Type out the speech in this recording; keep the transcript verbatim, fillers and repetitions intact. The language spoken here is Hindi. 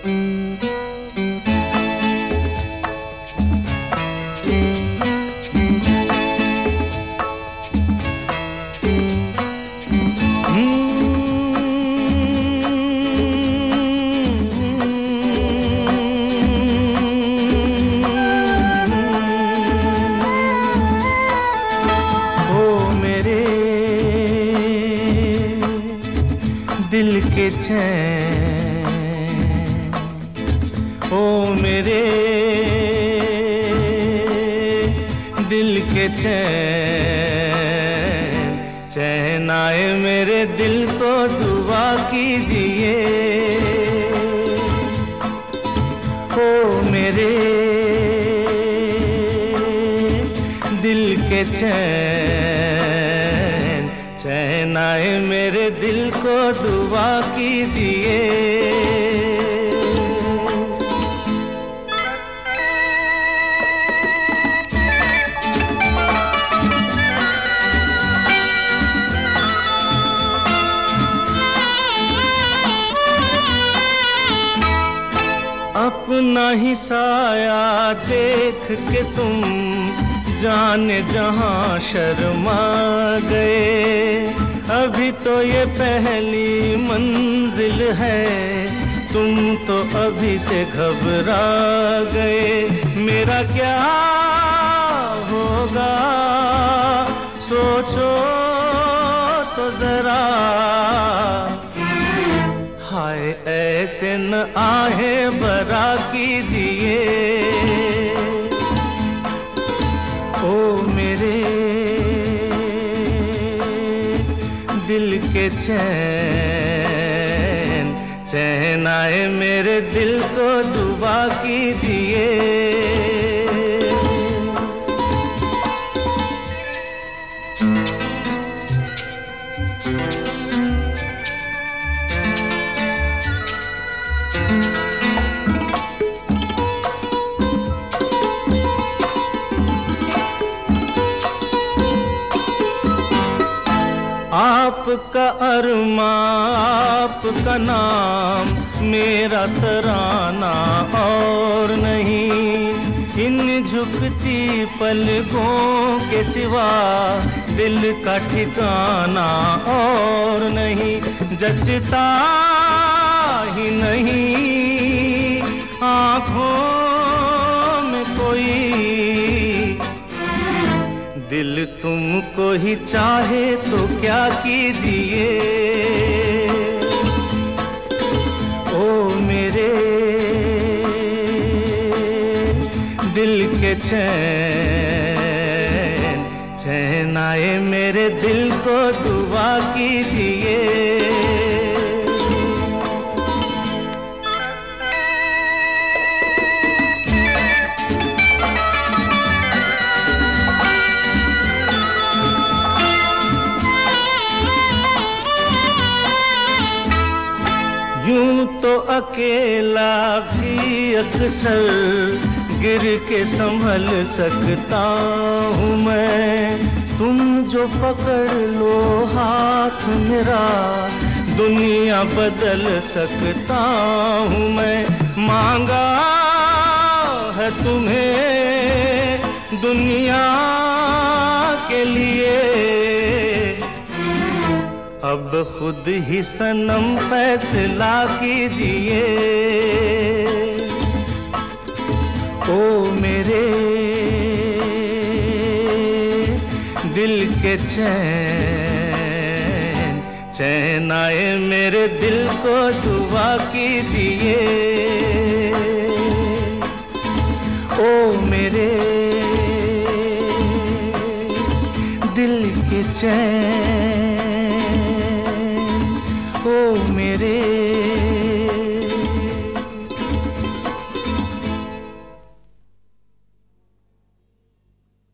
दिल के चैन, ओ मेरे दिल के चैन, चैन आए मेरे दिल को दुआ कीजिए। ओ मेरे दिल के चैन, चैन आए मेरे दिल को दुआ कीजिए। अपना ही साया देख के तुम जाने जहां शर्मा गए। अभी तो ये पहली मंजिल है, तुम तो अभी से घबरा गए। मेरा क्या होगा सोचो तो जरा, हाय ऐसे न आहे बरा कीजिए। ओ मेरे दिल के चैन, चैन आए मेरे दिल को दुआ कीजिए। आपका अरमा, आपका नाम, मेरा तराना और नहीं। इन झुकती पलकों के सिवा दिल का ठिकाना और नहीं। जचता ही नहीं आँखों में कोई, दिल तुमको ही चाहे तो क्या कीजिए। ओ मेरे दिल के चैन, चैन आए मेरे दिल को दुआ कीजिए। यूं तो अकेला भी अक्सर गिर के संभल सकता हूँ मैं। तुम जो पकड़ लो हाथ मेरा, दुनिया बदल सकता हूँ मैं। मांगा है तुम्हें दुनिया के लिए, अब खुद ही सनम फैसला कीजिए। ओ मेरे दिल के चैन, चैन आए मेरे दिल को दुआ कीजिए। ओ मेरे दिल के चैन, ओ मेरे